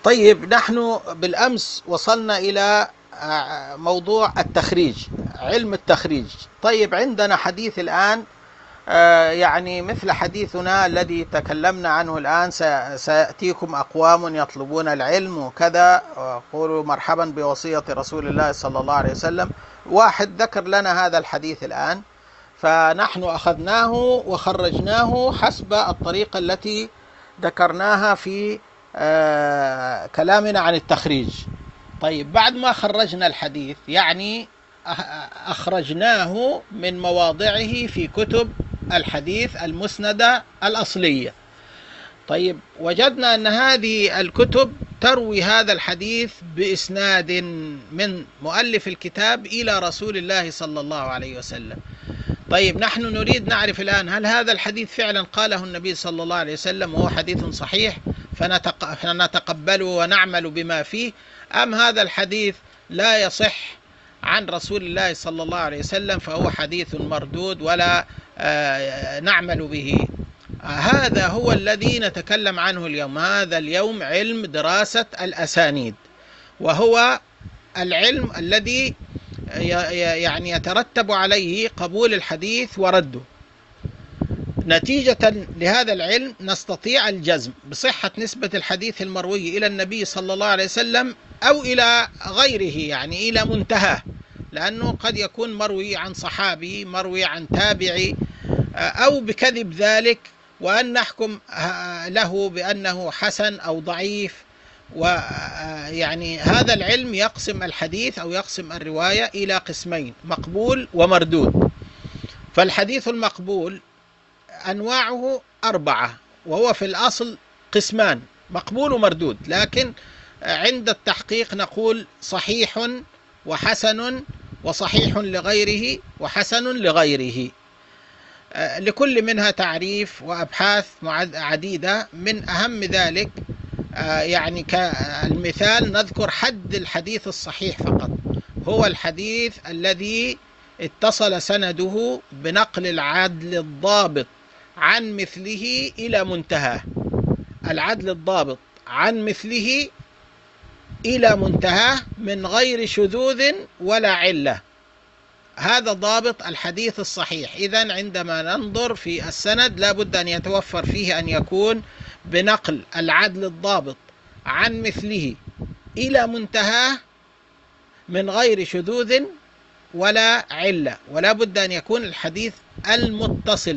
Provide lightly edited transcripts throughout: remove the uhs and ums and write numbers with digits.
طيب، نحن بالأمس وصلنا إلى موضوع التخريج، علم التخريج. طيب، عندنا حديث الآن، يعني مثل حديثنا الذي تكلمنا عنه الآن: سيأتيكم أقوام يطلبون العلم وكذا، قولوا مرحبا بوصية رسول الله صلى الله عليه وسلم. واحد ذكر لنا هذا الحديث الآن، فنحن أخذناه وخرجناه حسب الطريقة التي ذكرناها في كلامنا عن التخريج. طيب، بعد ما خرجنا الحديث، يعني أخرجناه من مواضعه في كتب الحديث المسندة الأصلية. طيب، وجدنا أن هذه الكتب تروي هذا الحديث بإسناد من مؤلف الكتاب إلى رسول الله صلى الله عليه وسلم. طيب، نحن نريد نعرف الآن: هل هذا الحديث فعلا قاله النبي صلى الله عليه وسلم وهو حديث صحيح فنتقبله ونعمل بما فيه، أم هذا الحديث لا يصح عن رسول الله صلى الله عليه وسلم فهو حديث مردود ولا نعمل به؟ هذا هو الذي نتكلم عنه اليوم. هذا اليوم علم دراسة الأسانيد، وهو العلم الذي يعني يترتب عليه قبول الحديث ورده. نتيجة لهذا العلم نستطيع الجزم بصحة نسبة الحديث المروي إلى النبي صلى الله عليه وسلم أو إلى غيره، يعني إلى منتهى، لأنه قد يكون مروي عن صحابي، مروي عن تابعي، أو بكذب ذلك، وأن نحكم له بأنه حسن أو ضعيف. ويعني هذا العلم يقسم الحديث أو يقسم الرواية إلى قسمين: مقبول ومردود. فالحديث المقبول أنواعه 4، وهو في الأصل قسمان: مقبول ومردود، لكن عند التحقيق نقول صحيح وحسن، وصحيح لغيره وحسن لغيره. لكل منها تعريف وأبحاث عديدة. من أهم ذلك يعني كالمثال نذكر حد الحديث الصحيح فقط: هو الحديث الذي اتصل سنده بنقل العدل الضابط عن مثله إلى منتهى. العدل الضابط عن مثله إلى منتهى من غير شذوذ ولا علة، هذا ضابط الحديث الصحيح. إذن عندما ننظر في السند لا بد أن يتوفر فيه أن يكون بنقل العدل الضابط عن مثله إلى منتهى من غير شذوذ ولا علة، ولا بد أن يكون الحديث المتصل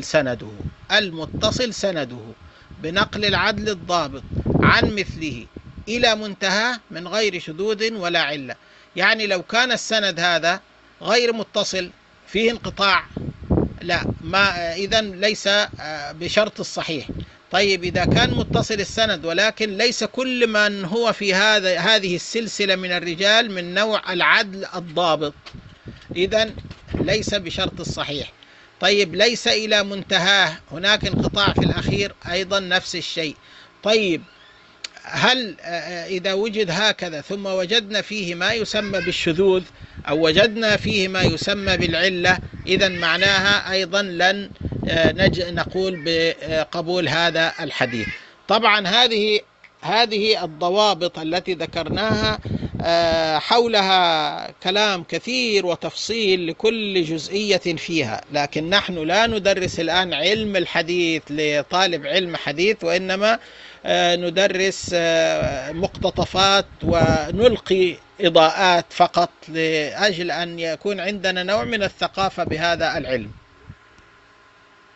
سنده بنقل العدل الضابط عن مثله إلى منتهى من غير شذوذ ولا علة. يعني لو كان السند هذا غير متصل فيه انقطاع، لا، إذن ليس بشرط الصحيح. طيب، إذا كان متصل السند ولكن ليس كل من هو في هذه السلسلة من الرجال من نوع العدل الضابط، إذن ليس بشرط الصحيح. طيب، ليس إلى منتهاه، هناك انقطاع في الأخير، أيضا نفس الشيء. طيب، هل إذا وجد هكذا ثم وجدنا فيه ما يسمى بالشذوذ أو وجدنا فيه ما يسمى بالعلة، إذن معناها أيضا لن نقول بقبول هذا الحديث. طبعا هذه الضوابط التي ذكرناها حولها كلام كثير وتفصيل لكل جزئية فيها، لكن نحن لا ندرس الآن علم الحديث لطالب علم حديث، وإنما ندرس مقتطفات ونلقي إضاءات فقط لأجل أن يكون عندنا نوع من الثقافة بهذا العلم.